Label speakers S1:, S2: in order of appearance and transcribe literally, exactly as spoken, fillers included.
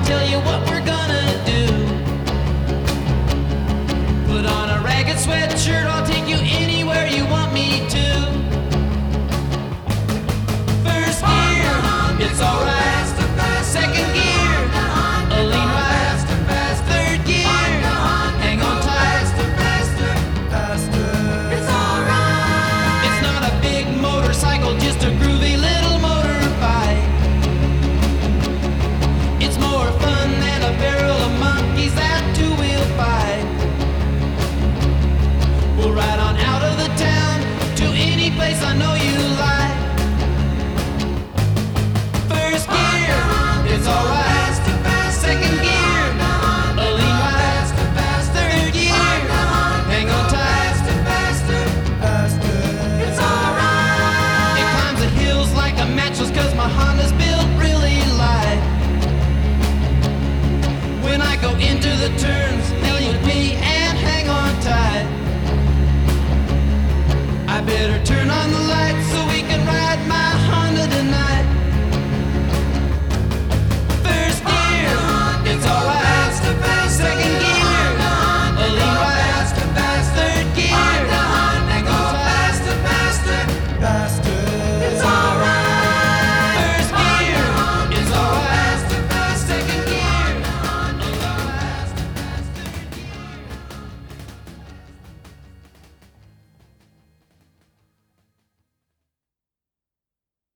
S1: tell you what we're gonna do. Put on a ragged sweatshirt, I'll take you anywhere you want me to. First gear, it's alright. Second gear, a lean ride. Third gear, hang on tight. It's alright. It's not a big motorcycle, just a groovy little motorbike. It's more fun than a barrel of monkeys that two-wheel fight. We'll ride on out of the town to any place I know you like. First gear, it's alright. Second gear, a lean ride. Third gear, hang on tight. It's alright. It climbs the hills like a mattress, cause my Honda's built really light. When I go into the turns,